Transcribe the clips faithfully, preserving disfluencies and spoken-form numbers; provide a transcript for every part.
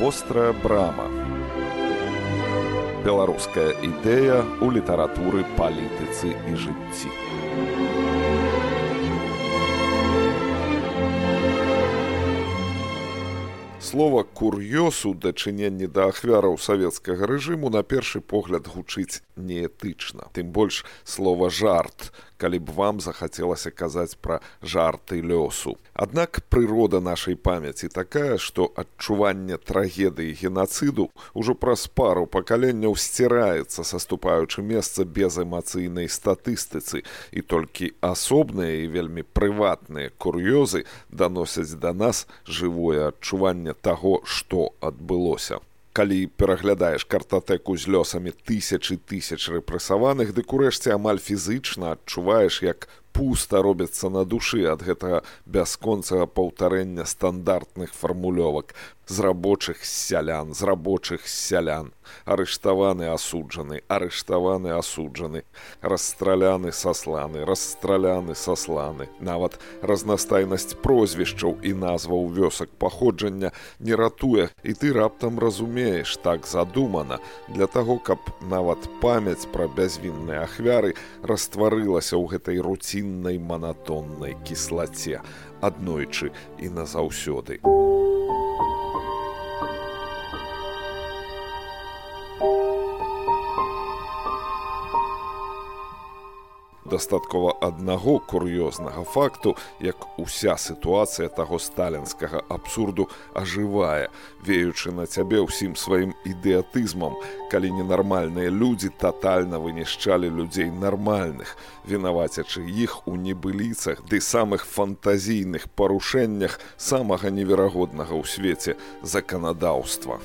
Вострая брама. Беларуская ідэя ў літаратуры, палітыцы і жыцці. Слова «кур'ёз» у дачыненні да ахвяраў савецкага рэжыму на першы погляд гучыць неэтычна. Тым больш слова «жарт», калі б вам захацелася казаць пра жарты лёсу. Аднак прырода нашай памяці такая, што адчуванне трагедыі генацыду ўжо праз пару пакаленняў сціраецца, саступаючы месца безэмацыйнай статыстыцы, і толькі асобныя і вельмі прыватныя кур'ёзы даносяць да нас жывое адчуванне таго, што адбылося. Калі пераглядаеш картатэку з лёсамі тысячы тысяч рэпрэсаваных, дык урэшце амаль фізычна адчуваеш, як пуста робіцца на душы ад гэтага бясконцага паўтарэння стандартных фармулёвак з рабочых з сялян, з рабочых з сялян, арыштаваны асуджаны, арыштаваны асуджаны, расстраляны сасланы, расстраляны сасланы. Нават разнастайнасць прозвішчаў і назваў вёсак паходжання не ратуе, і ты раптам разумееш, так задумана, для таго, каб нават памяць пра бязвінныя ахвяры растварылася ў гэтай руціннай манатоннай кіслаце аднойчы і назаўсёды. Дастаткова аднаго кур'ёзнага факту, як уся сітуацыя таго сталінскага абсурду ажывае, веючы на цябе ўсім сваім ідэатызмам, калі ненармальныя людзі татальна вынішчалі людзей нармальных, вінавацячы іх у небыліцах ды самых фантазійных парушэннях самага неверагоднага ў свеце заканадаўства.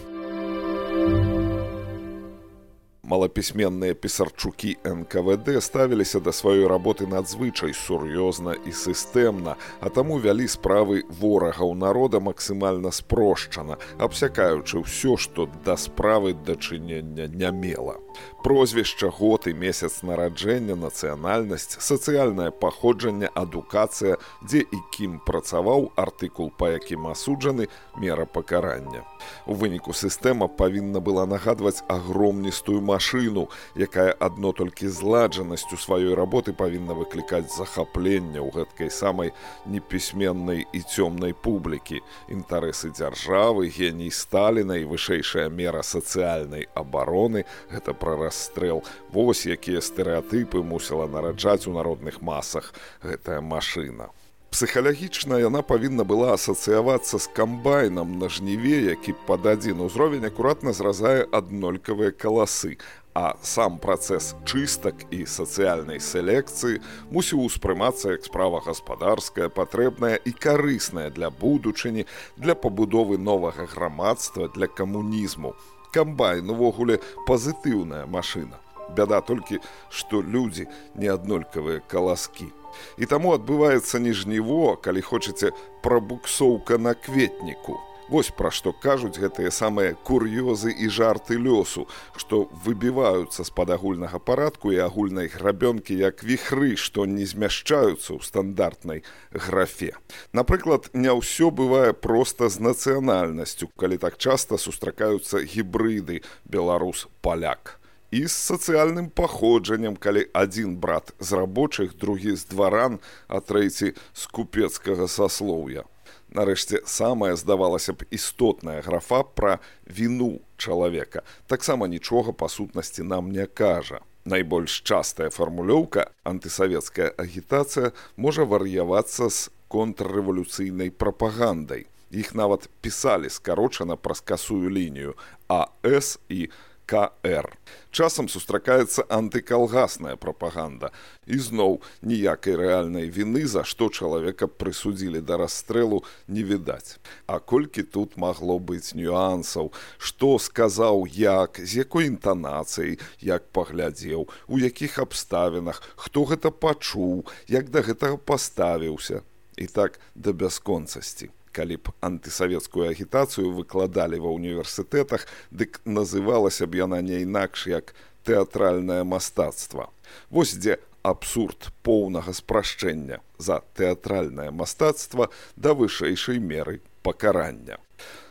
Малапісьменныя пісарчукі эн ка вэ дэ ставіліся да сваёй работы надзвычай сур'ёзна і сістэмна, а таму вялі справы ворагаў народа максімальна спрошчана, абсякаючы ўсё, што да справы дачынення не мела. Прозвішча, год і месяц нараджэння, нацыянальнасць, сацыяльнае паходжанне, адукацыя, дзе і кім працаваў, артыкул, па якім асуджаны, мера пакарання. У выніку сістэма павінна была нагадваць агромністую машыну, якая адно толькі зладжанасцю сваёй работы павінна выклікаць захапленне ў гэткай самай непісьменнай і цёмнай публікі. Інтарэсы дзяржавы, геній Сталіна і вышэйшая мера сацыяльнай абароны – гэта пра расстрэл. Вось якія стэрэатыпы мусіла нараджаць у народных масах гэтая машына. Псіхалагічна яна павінна была асацыявацца з камбайнам на жніве, які пад адзін узровень акуратна зразае аднолькавыя каласы, а сам працэс чыстак і сацыяльнай селекцыі мусіў успрымацца як справа гаспадарская, патрэбная і карысная для будучыні, для пабудовы новага грамадства, для камунізму. Камбайн увогуле пазітыўная машына. Бяда толькі, што людзі не аднолькавыя каласкі. І таму адбываецца не жніво, калі хочаце, прабуксоўка на кветніку. Вось пра што кажуць гэтыя самыя кур'ёзы і жарты лёсу, што выбіваюцца з-пад агульнага парадку і агульнай грабёнкі як віхры, што не змяшчаюцца ў стандартнай графе. Напрыклад, не ўсё бывае проста з нацыянальнасцю, калі так часта сустракаюцца гібрыды беларус-паляк. І з сацыяльным паходжаннем, калі адзін брат з рабочых, другі з дваран, а трэці з купецкага саслоўя. Нарэшце, самая, здавалася б, істотная графа пра віну чалавека таксама нічога па сутнасці нам не кажа. Найбольш частая фармулёўка, антысавецкая агітацыя, можа вар'явацца з контррэвалюцыйнай прапагандай. Іх нават пісалі скарочана праз касую лінію а эс і ка эр. Часам сустракаецца антыкалгасная прапаганда. І зноў ніякай рэальнай віны, за што чалавека прысудзілі да расстрэлу, не відаць. А колькі тут магло быць нюансаў, што сказаў як, з якой інтанацыяй, як паглядзеў, у якіх абставінах, хто гэта пачуў, як да гэтага паставіўся. І так да бясконцасці. Калі б антысавецкую агітацыю выкладалі ва ўніверсітэтах, дык называлася б яна не інакш як тэатральнае мастацтва. Вось дзе абсурд поўнага спрашчэння за тэатральнае мастацтва да вышэйшай меры пакарання.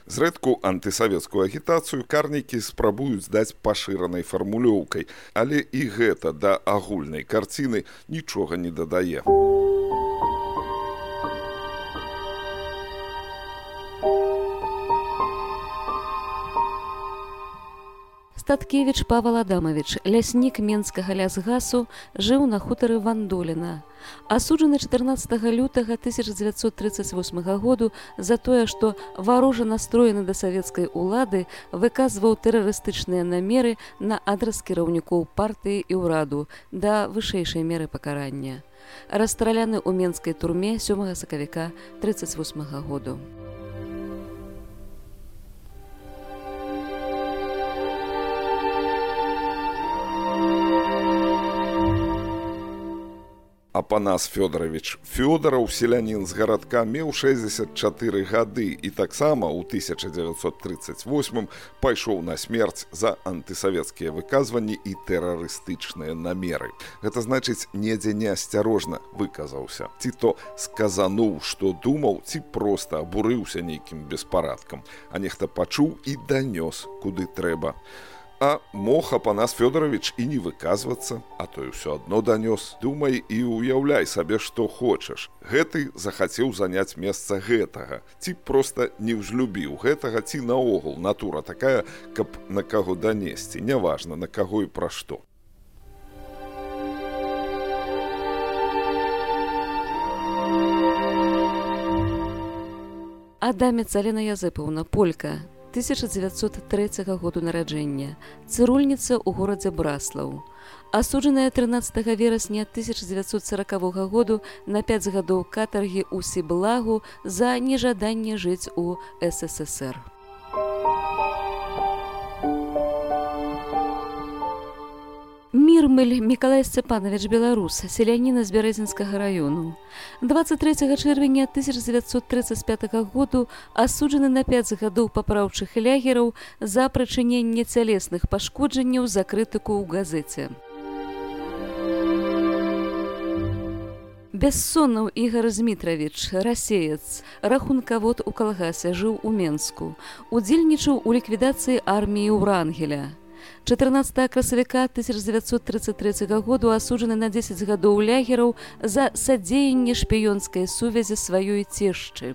Зрэдку антысавецкую агітацыю карнікі спрабуюць здаць пашыранай фармулёўкай, але і гэта да агульнай карціны нічога не дадае. Статкевіч Павал Адамавіч, ляснік менскага лясгасу, жыў на хутары Вандоліна. Асуджаны чатырнаццатага лютага тысяча дзевяцьсот трыццаць восьмага году за тое, што варожа настроены да савецкай улады, выказваў тэрарыстычныя намеры на адрас кіраўнікоў партыі і ўраду да вышэйшай меры пакарання. Расстраляны ў менскай турме сёмага сакавіка трыццаць восьмага году. Апанас Фёдорович Фёдораў, селянін з гарадка, меў шэсцьдзесят чатыры гады і таксама ў тысяча дзевяцьсот трыццаць восьмым пайшоў на смерць за антысавецкія выказванні і тэрарыстычныя намеры. Гэта значыць, недзе неасцярожна выказаўся. Ці то сказануў, што думаў, ці проста абурыўся нейкім беспарадкам, а нехта пачуў і данёс, куды трэба. А мог Апанас Фёдорович і не выказвацца, а то і ўсё адно данёс. Думай і уяўляй сабе, што хочаш. Гэты захацеў заняць месца гэтага. Ці проста не ўзлюбіў гэтага, ці наогул натура такая, каб на каго данесці. Няважна, на каго і пра што. Адамец Алена Язэпаўна, полька, тысяча дзевяцьсот трэцяга году нараджэння, цырульніца ў горадзе Браслаў. Асуджаная трынаццатага верасня тысяча дзевяцьсот саракавога году на пяць гадоў катаргі ў Сіблагу за нежаданне жыць у эс эс эс эр. Мірмель Мікалай Сцепанович, беларус, селяніна з Бярэзінскага раёну. дваццаць трэцяга чэрвеня тысяча дзевяцьсот трыццаць пятага году асуджаны на пяць гадоў папраўчых лягераў за прычыненне цялесных пашкоджанняў за крытыку ў газеце. Бессонаў Ігар Змітравіч, расеец, рахункавод у калгасе, жыў у Менску. Удзельнічаў у ліквідацыі арміі Урангеля. чатырнаццатага красавіка тысяча дзевяцьсот трыццаць трэцяга году асуджаны на дзесяць гадоў лягераў за садзеянне шпіёнскай сувязі сваёй цешчы.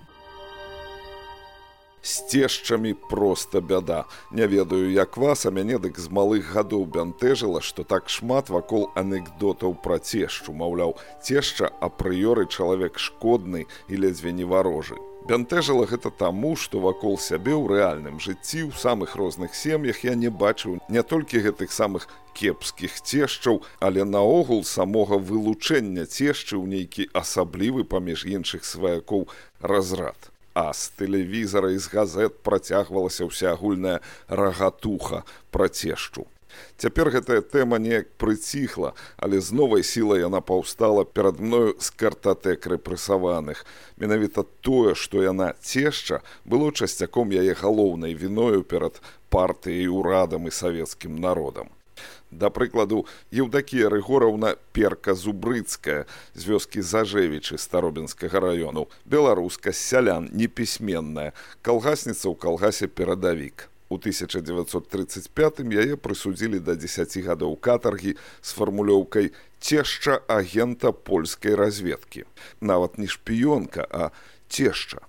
З цешчамі проста бяда. Не ведаю, як вас, а мяне дык з малых гадоў бянтэжыла, што так шмат вакол анекдотаў пра цешчу. Маўляў, цешча апрыёры чалавек шкодны і ледзьве не варожы. Бянтэжыла гэта таму, што вакол сябе ў рэальным жыцці, ў самых розных сем'ях я не бачыў не толькі гэтых самых кепскіх цешчаў, але наогул самога вылучэння цешчы ў нейкі асаблівы паміж іншых сваякоў разрад. А з тэлевізара і з газет працягвалася ўсеагульная рагатуха пра цешчу. Цяпер гэтая тэма неяк прыціхла, але з новай сілай яна паўстала перад мною з картатэк рэпрэсаваных. Менавіта тое, што яна цешча, было часцяком яе галоўнай віною перад партыяй, урадам і савецкім народам. Да прыкладу, Еўдакія Рыгораўна Перка-Зубрыцкая з вёскі Зажэвічы Старобінскага раёну, беларуска, з сялян, непісьменная, калгасніца ў калгасе «Перадавік». У тысяча дзевяцьсот трыццаць пятым яе прысудзілі да дзесяці гадоў катаргі з фармулёўкай «цешча агента польскай разведкі». Нават не шпіёнка, а цешча.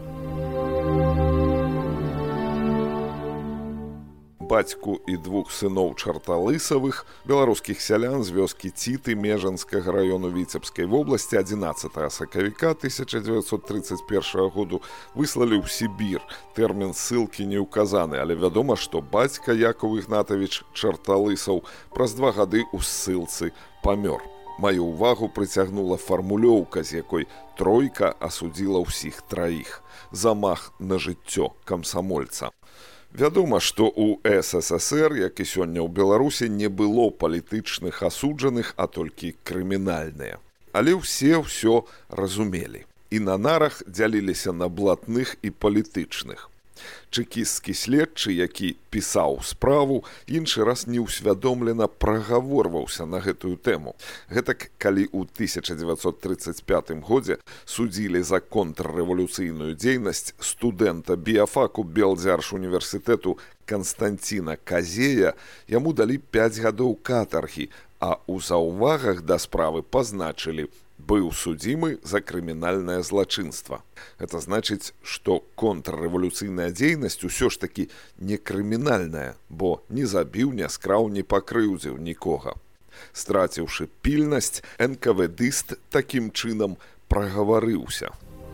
Бацьку і двух сыноў чарталысавых, беларускіх сялян з вёскі Ціты Межанскага раёну Віцебскай вобласці адзінаццатага сакавіка тысяча дзевяцьсот трыццаць першага году выслалі ў Сібір. Тэрмін ссылкі не ўказаны, але вядома, што бацька Якаў Ігнатавіч Чарталысаў праз два гады ў ссылцы памёр. Маю ўвагу прыцягнула фармулёўка, з якой тройка асудзіла ўсіх траіх. Замах на жыццё камсамольца. Вядома, што ў эс эс эс эр, як і сёння ў Беларусі, не было палітычных асуджаных, а толькі крымінальныя. Але ўсе ўсё разумелі. І на нарах дзяліліся на блатных і палітычных. Чэкісцкі следчы, які пісаў справу, іншы раз неўсвядомлена прагаворваўся на гэтую тэму. Гэтак, калі ў тысяча дзевяцьсот трыццаць пятым годзе судзілі за контррэвалюцыйную дзейнасць студэнта біяфаку Белдзяржуніверсітэту Канстанціна Казея, яму далі пяць гадоў катаргі, а ў заўвагах да справы пазначылі: быў судзімы за крымінальнае злачынства. Гэта значыць, што контррэвалюцыйная дзейнасць усё ж такі не крымінальная, бо не забіў, не скраў, не пакрыўдзіў нікога. Страціўшы пільнасць, эн ка вэ дыст такім чынам прагаварыўся.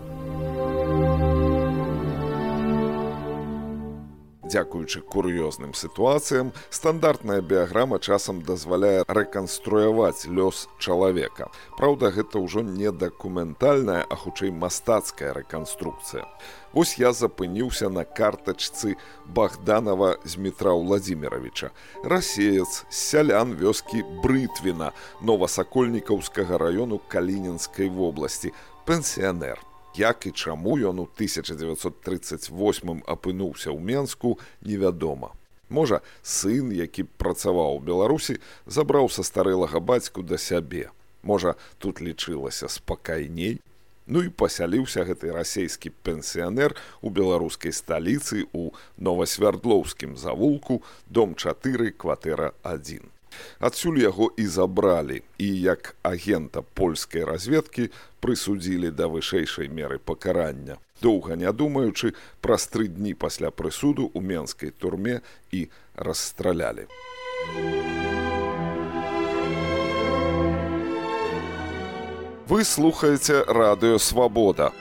Дзякуючы кур'ёзным сітуацыям, стандартная біяграма часам дазваляе рэканструяваць лёс чалавека. Праўда, гэта ўжо не дакументальная, а хутчэй мастацкая рэканструкцыя. Вось я запыніўся на картачцы Богданова Змітра Владзіміровича. Расеец, сялян вёскі Брытвіна, Новасакольнікаўскага раёну Калінінскай вобласці, пенсіянер. Як і чаму ён у тысяча дзевяцьсот трыццаць восьмым апынуўся ў Менску, невядома. Можа, сын, які працаваў у Беларусі, забраў са старэлага бацьку да сябе. Можа, тут лічылася спакайней. Ну і пасяліўся гэты расейскі пенсіянер у беларускай сталіцы ў Новасвярдлоўскім завулку, дом чатыры, кватэра адзін. Адсюль яго і забралі, і як агента польскай разведкі прысудзілі да вышэйшай меры пакарання. Доўга не думаючы, праз тры дні пасля прысуду ў менскай турме і расстралялі. Вы слухаеце радыё «Свабода».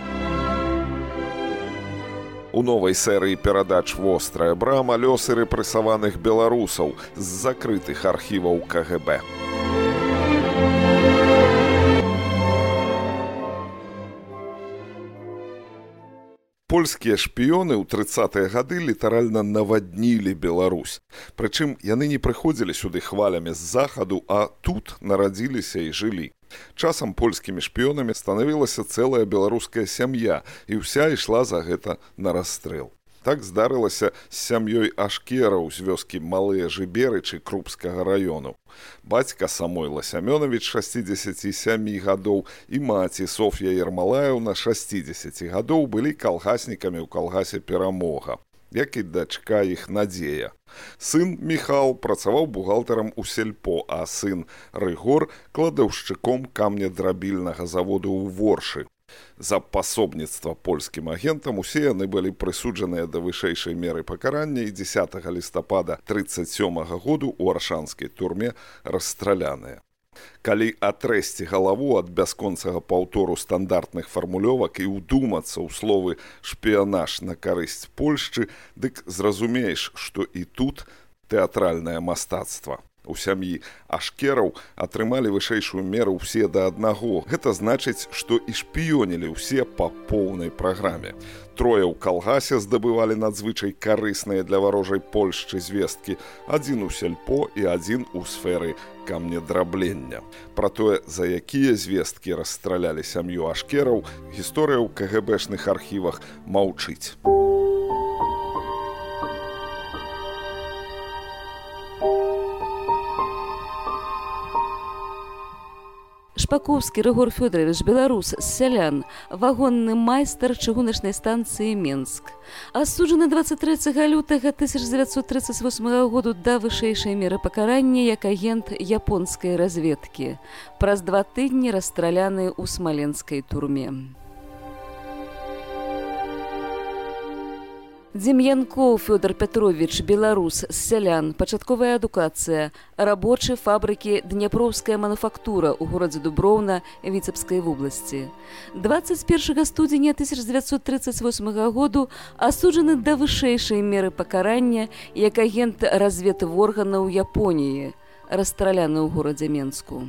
У новай серыі перадач «Вострая брама» лёсы рэпрэсаваных беларусаў з закрытых архіваў ка гэ бэ. Польскія шпіёны ў трыццатыя гады літаральна наваднілі Беларусь. Прычым яны не прыходзілі сюды хвалямі з захаду, а тут нарадзіліся і жылі. Часам польскімі шпіёнамі станавілася цэлая беларуская сям'я, і ўся ішла за гэта на расстрэл. Так здарылася з сям'ёй Ашкераў з вёскі Малыя Жыберычы Крупскага раёну. Бацька Самойла Сямёнович, шасцідзесяці сямі гадоў, і маці Соф'я Ермалаеўна, шасцідзесяці гадоў, былі калгаснікамі ў калгасе «Перамога», як і дачка іх Надзея. Сын Міхал працаваў бухгалтарам у сельпо, а сын Рыгор кладаўшчыком камнедрабільнага заводу ў Воршы. За пасобніцтва польскім агентам усе яны былі прысуджаныя да вышэйшай меры пакарання і дзесятага лістапада трыццаць сёмага году ў аршанскай турме расстраляныя. Калі атрэсці галаву ад бясконцага паўтору стандартных фармулёвак і ўдумацца ў словы «шпіянаж на карысць Польшчы», дык зразумееш, што і тут тэатральнае мастацтва. У сям'і Ашкераў атрымалі вышэйшую меру ўсе да аднаго. Гэта значыць, што і шпіёнілі ўсе па поўнай праграме. Трое ў калгасе здабывалі надзвычай карысныя для варожай Польшчы звесткі, адзін у сельпо і адзін у сферы камнедраблення. Пра тое, за якія звесткі расстралялі сям'ю Ашкераў, гісторыя ў ка гэ бэшных архівах маўчыць. Шпакоўскі Рыгор Фёдорович, беларус, з сялян, вагонны майстар чыгуначнай станцыі Менск. Асуджаны дваццаць трэцяга лютага тысяча дзевяцьсот трыццаць восьмага году да вышэйшай меры пакарання як агент японскай разведкі. Праз два тыдні расстраляны ў смаленскай турме. Дзем'янкоў Фёдор Петрович, беларус, з сялян, пачатковая адукацыя, рабочы фабрыкі «Дняпроўская мануфактура» ў горадзе Дуброўна Віцебскай вобласці. дваццаць першага студзеня тысяча дзевяцьсот трыццаць восьмага году асуджаны да вышэйшай меры пакарання як агент разведворганаў Японіі, расстраляны ў горадзе Менску.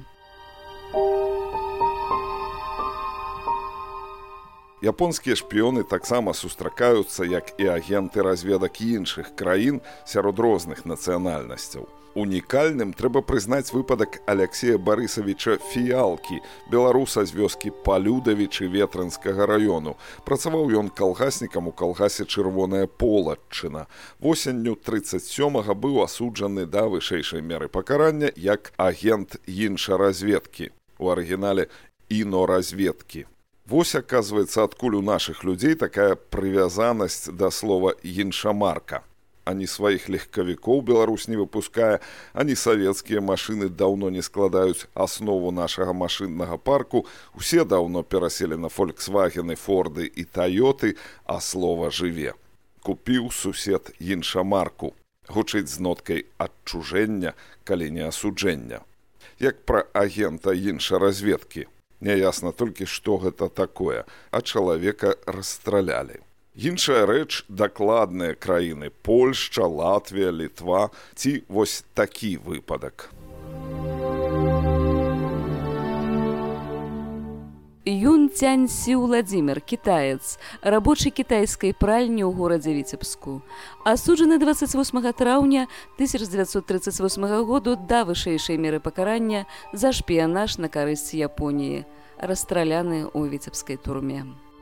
Японскія шпіёны таксама сустракаюцца, як і агенты разведак іншых краін сярод розных нацыянальнасцяў. Унікальным трэба прызнаць выпадак Аляксея Барысавіча Фіялкі, беларуса з вёскі Палюдавічы Ветрынскага раёну. Працаваў ён калгаснікам у калгасе «Чырвоная Полаччына». Восенню трыццаць сёмага быў асуджаны да вышэйшай меры пакарання як агент іншаразведкі, у арыгінале «іноразведкі». Вось, аказваецца, адкуль у нашых людзей такая прывязанасць да слова «іншамарка». Ані сваіх легкавікоў Беларусь не выпускае, ані савецкія машыны даўно не складаюць аснову нашага машыннага парку. Усе даўно пераселі на «Фольксвагены», «Форды» і «Тайоты», а слова жыве. Купіў сусед іншамарку. Гучыць з ноткай адчужэння, калі не асуджэння. Як пра агента іншаразведкі. Няясна толькі, што гэта такое, а чалавека расстралялі. Іншая рэч – дакладныя краіны – Польшча, Латвія, Літва ці вось такі выпадак. Юн Цяньсі Владимир, кітаец, рабочы кітайскай пральні ў горадзе Віцебску. Асуджаны дваццаць восьмага траўня тысяча дзевяцьсот трыццаць восьмага году да вышэйшай меры пакарання за шпіянаж на карысць Японіі, расстраляны ў віцебскай турме.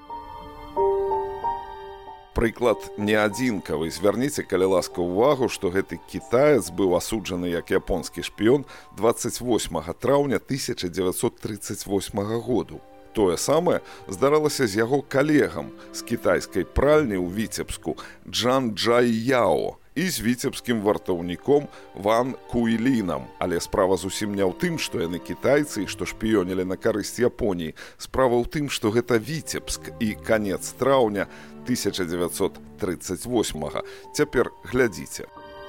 Прыклад не адзінкавы. Звярніце, калі ласка, увагу, што гэты кітаец быў асуджаны як японскі шпіён дваццаць восьмага траўня тысяча дзевяцьсот трыццаць восьмага году. Тое самае здаралася з яго калегам з кітайскай пральні ў Віцебску Джан Джай Яо і з віцебскім вартаўніком Ван Куйлінам. Але справа зусім не ў тым, што яны кітайцы і што шпіёнілі на карысць Японіі. Справа ў тым, што гэта Віцебск і канец траўня тысяча дзевяцьсот трыццаць восьмага. Цяпер глядзіце.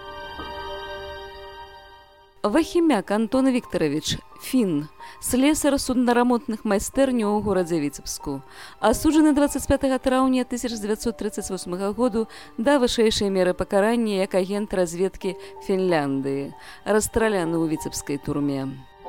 Вахімяк Антон Вікторович, фін, слесар суднарамонтных майстэрняў у горадзе Віцебску. Асуджаны дваццаць пятага траўня тысяча дзевяцьсот трыццаць восьмага году да вышэйшай меры пакарання як агент разведкі Фінляндыі, расстраляны ў віцебскай турме.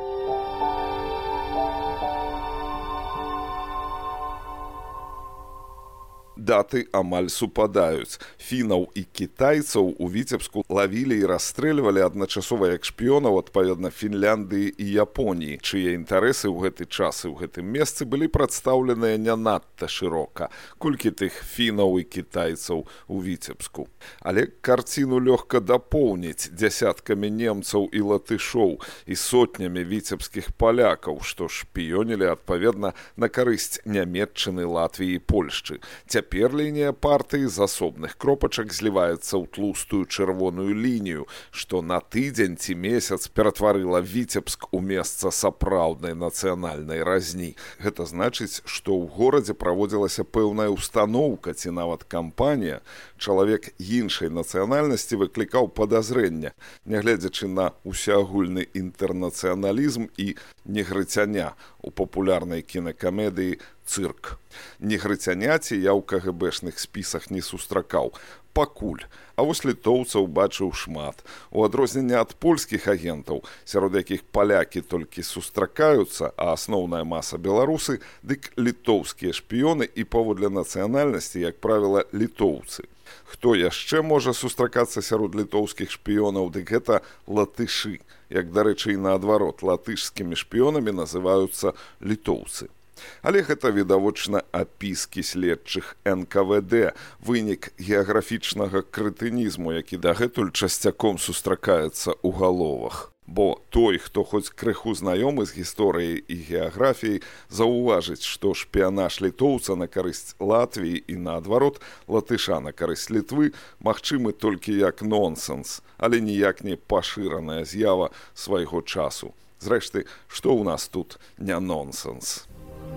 Даты амаль супадаюць. Фінаў і кітайцаў у Віцебску лавілі і расстрэльвалі адначасова як шпіёнаў адпаведна Фінляндыі і Японіі, чые інтарэсы ў гэты час і ў гэтым месцы былі прадстаўленыя не надта шырока, колькі тых фінаў і кітайцаў у Віцебску. Але карціну лёгка дапоўніць дзясяткамі немцаў і латышоў і сотнямі віцебскіх палякаў, што шпіёнілі адпаведна на карысць Нямецчыны, Латвіі і Польшчы. Цяпер лінія партыі з асобных кропачак зліваецца ў тлустую чырвоную лінію, што на тыдзень ці месяц ператварыла Віцебск у месца сапраўднай нацыянальнай разні. Гэта значыць, што ў горадзе праводзілася пэўная устаноўка ці нават кампанія. Чалавек іншай нацыянальнасці выклікаў падазрэння, нягледзячы на усеагульны інтэрнацыяналізм і негрыцяня у папулярнай кінакамедыі «Цырк». Негрыцяняці я ў КГБшных спісах не сустракаў. Пакуль. А вось літоўцаў бачыў шмат. У адрозненне ад польскіх агентаў, сярод якіх палякі толькі сустракаюцца, а асноўная маса беларусы, дык літоўскія шпіёны і паводле нацыянальнасці, як правіла, літоўцы. Хто яшчэ можа сустракацца сярод літоўскіх шпіёнаў, дык гэта латышы. Як, дарэчы, і наадварот, латышскімі шпіёнамі называюцца літоўцы. Але гэта відавочна апіскі следчых эн ка вэ дэ, вынік геаграфічнага крэтынізму, які дагэтуль часцяком сустракаецца ў галовах. Бо той, хто хоць крыху знаёмы з гісторыяй і геаграфіяй, заўважыць, што шпіянаж літоўца на карысць Латвіі і наадварот латыша на карысць Літвы магчымы толькі як нонсенс, але ніяк не пашыраная з'ява свайго часу. Зрэшты, што ў нас тут не нонсенс?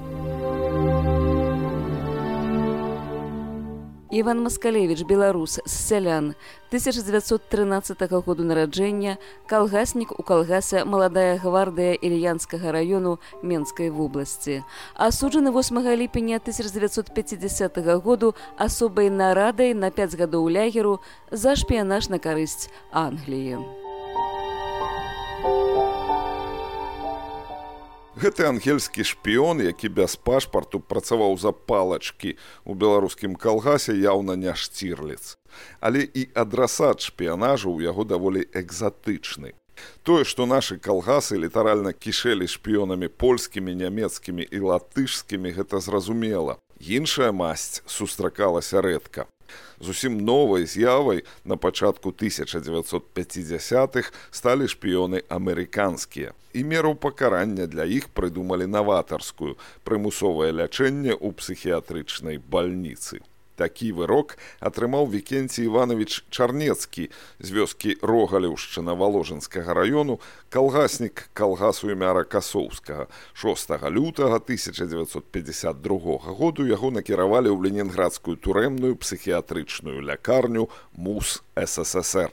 Іван Маскалевіч, беларус, з сялян, тысяча дзевяцьсот трынаццатага году нараджэння, калгаснік у калгасе «Маладая гвардыя» Ільянскага раёну Менскай вобласці. Асуджаны восьмага ліпеня тысяча дзевяцьсот пяцідзясятага году асобай нарадай на пяць гадоў лягеру за шпіянаж на карысць Англіі. Гэты ангельскі шпіён, які без пашпарту працаваў за палачкі ў беларускім калгасе, яўна не Штірліц. Але і адрасат шпіянажу ў яго даволі экзатычны. Тое, што нашы калгасы літаральна кішэлі шпіёнамі польскімі, нямецкімі і латышскімі, гэта зразумела. Іншая масць сустракалася рэдка. Зусім новай з'явай на пачатку тысяча дзевяцьсот пяцідзясятых сталі шпіёны амерыканскія. І меру пакарання для іх прыдумалі наватарскую – прымусовае лячэнне ў псіхіятрычнай бальніцы. Такі вырок атрымаў Вікенцій Іванович Чарнецкі з вёскі Рогалеўшчына Валожынскага раёну, калгаснік калгасу імя Ракасоўскага. шостага лютага тысяча дзевяцьсот пятьдесят другога году яго накіравалі ў ленінградскую турэмную псіхіятрычную лякарню МУС СССР.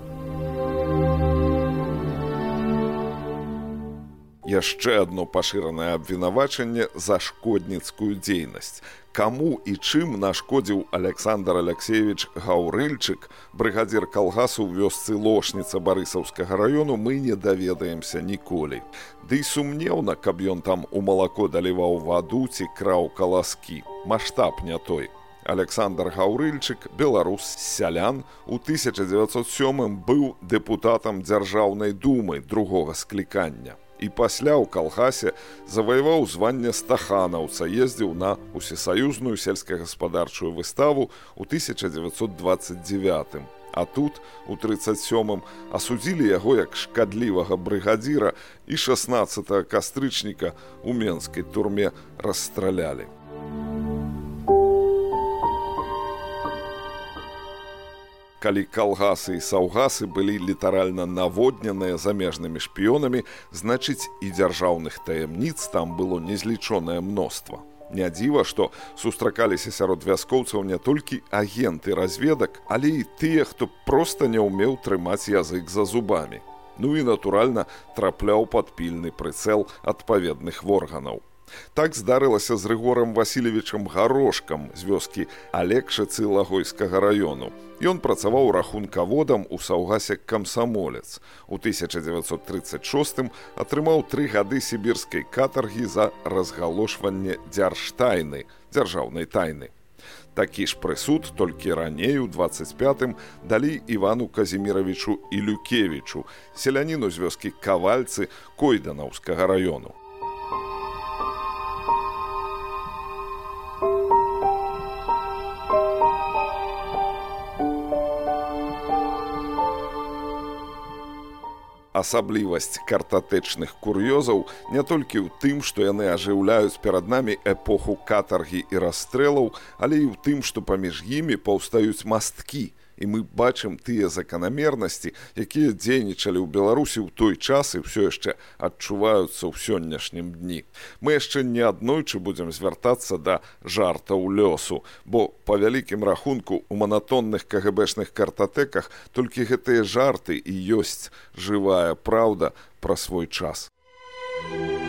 Яшчэ адно пашыранае абвінавачанне за шкодніцкую дзейнасць. Каму і чым нашкодзіў Александр Алексеевич Гаўрыльчык, брыгадзір калгасу ў вёсцы Лошніца Барысаўскага раёну, мы не даведаемся ніколі. Ды і сумнеўна, каб ён там у малако даліваў ваду ці краў каласкі. Маштаб не той. Александр Гаўрыльчык, беларус з сялян, у тысяча дзевяцьсот сёмым быў дэпутатам Дзяржаўнай думы другога склікання. І пасля ў калгасе заваяваў званне стаханаўца, ездзіў на усесаюзную сельскагаспадарчую выставу ў тысяча дзевяцьсот дваццаць дзевятым. А тут, у трыццаць сёмым, асудзілі яго як шкадлівага брыгадзіра і шаснаццатага кастрычніка ў менскай турме расстралялі. Калі калгасы і саўгасы былі літаральна наводненыя замежнымі шпіёнамі, значыць і дзяржаўных таямніц там было незлічонае мноства. Не дзіва, што сустракаліся сярод вяскоўцаў не толькі агенты разведак, але і тыя, хто проста не ўмеў трымаць язык за зубамі. Ну і, натуральна, трапляў пад пільны прыцэл адпаведных органаў. Так здарылася з Рыгорам Васильевичам Гарошкам з вёскі Алексчыцы Лагойскага раёну. Ён працаваў рахункаводам у саўгасе «Камсамолец». У тысяча дзевяцьсот трыццаць шостым атрымаў тры гады сібірскай катаргі за разгалошванне дзяржтайны, дзяржаўнай тайны. Такі ж прысуд толькі раней, у дваццаць пятым, далі Івану Казіміравічу Ілюкевічу, селяніну з вёскі Кавальцы Койданаўскага раёну. Асаблівасць картатэчных кур'ёзаў не толькі ў тым, што яны ажыўляюць перад намі эпоху катаргі і расстрэлаў, але і ў тым, што паміж імі паўстаюць масткі, і мы бачым тыя заканамернасці, якія дзейнічалі ў Беларусі ў той час і ўсё яшчэ адчуваюцца ў сённяшнім дні. Мы яшчэ не аднойчы будзем звяртацца да жартаў лёсу, бо па вялікім рахунку у манатонных кагэбэшных картатэках толькі гэтыя жарты і ёсць жывая праўда пра свой час.